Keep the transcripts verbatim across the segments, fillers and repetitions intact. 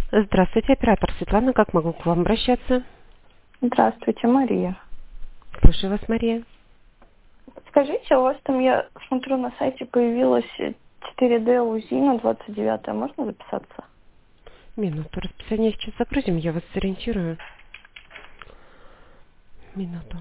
Здравствуйте, оператор Светлана. Как могу к вам обращаться? Здравствуйте, Мария. Слушаю вас, Мария. Скажите, у вас там, я смотрю, на сайте появилось четыре дэ УЗИ на двадцать девятое. Можно записаться? Минуту. Расписание сейчас загрузим, я вас сориентирую. Минуту.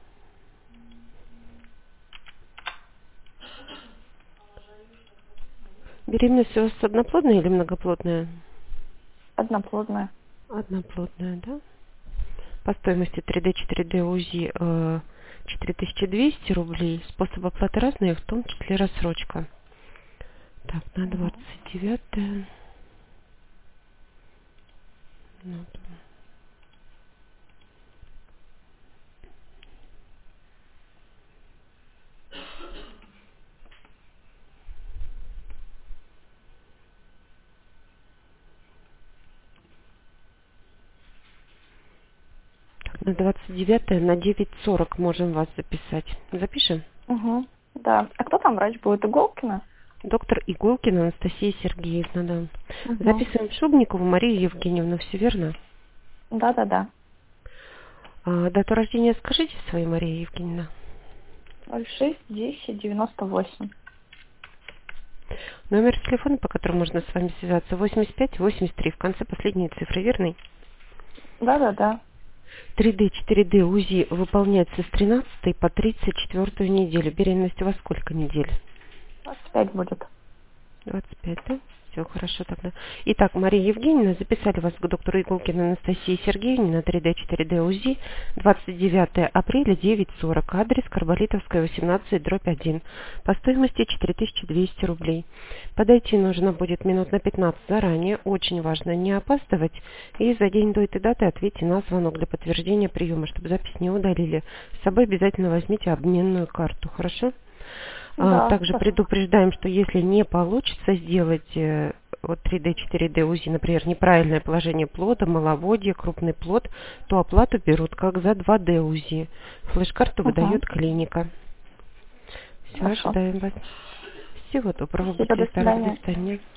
Беременность у вас одноплодная или многоплодная? Одноплодная. Одноплодная, да? По стоимости три дэ, четыре дэ УЗИ э, четыре тысячи двести рублей. Способ оплаты разные, в том числе рассрочка. Так, на двадцать девятое. Минуту. Так, на двадцать девятое на девять сорок можем вас записать. Запишем? Угу. Да. А кто там врач будет? Иголкина? Доктор Иголкина Анастасия Сергеевна, да. Угу. Записываем Шубникову Марию Евгеньевну, все верно? Да-да-да. А, дату рождения скажите свою, Мария Евгеньевна. ноль шесть десять девяносто восемь. Номер телефона, по которому можно с вами связаться, восемьдесят пять восемьдесят три, в конце последние цифры, верный? Да-да-да. три дэ, четыре дэ УЗИ выполняется с тринадцатой по тридцать четвёртую неделю. Беременность у вас сколько недель? двадцать пять будет. двадцать пять, да? Все хорошо тогда. Итак, Мария Евгеньевна, записали вас к доктору Иголкиной Анастасии Сергеевне на три дэ, четыре дэ УЗИ двадцать девятое апреля девять сорок. Адрес Карболитовская, восемнадцать, дробь один. По стоимости четыре тысячи двести рублей. Подойти нужно будет минут на пятнадцать заранее. Очень важно не опаздывать. И за день до этой даты ответьте на звонок для подтверждения приема, чтобы запись не удалили. С собой обязательно возьмите обменную карту. Хорошо? А, Да, Также хорошо. предупреждаем, что если не получится сделать э, вот три дэ, четыре дэ УЗИ, например, неправильное положение плода, маловодье, крупный плод, то оплату берут как за два дэ УЗИ. Флеш-карту Угу. выдает клиника. Все, Хорошо. ожидаем вас. Всего доброго, Спасибо, будьте до здоровы, до свидания. свидания.